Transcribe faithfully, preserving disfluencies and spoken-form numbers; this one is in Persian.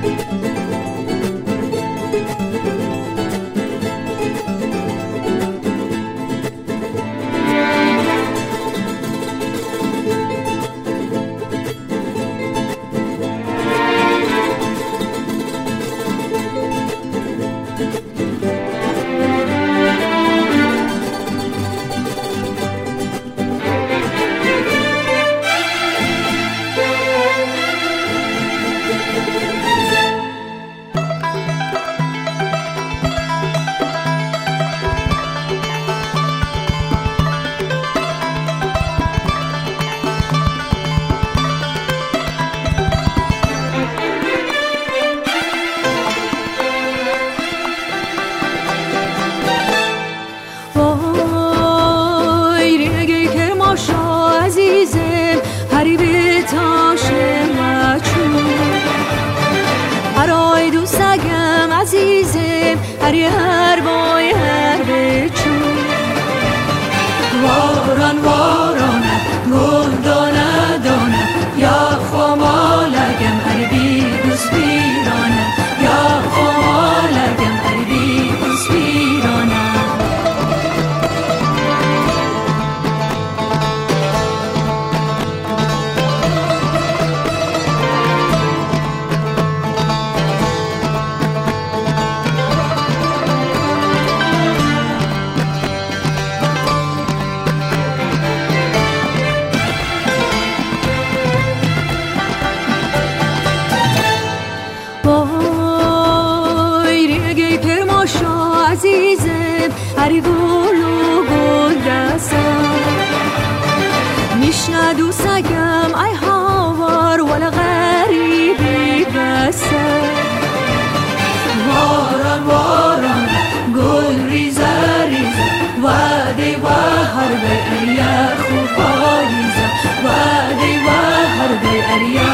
هری هر بای هر بچون واران واران گل دانه دانه یا خمالگم هر بی دوست بیرانه یا خمالگم هر بی دوست بیرانه هری گلو گل دستم میشنه دوستگم ای هاوار ولی غریبی بسه واران واران گل ریزه ریزه وعده و هر به اریا خوب پاییزه وعده و هر به اریا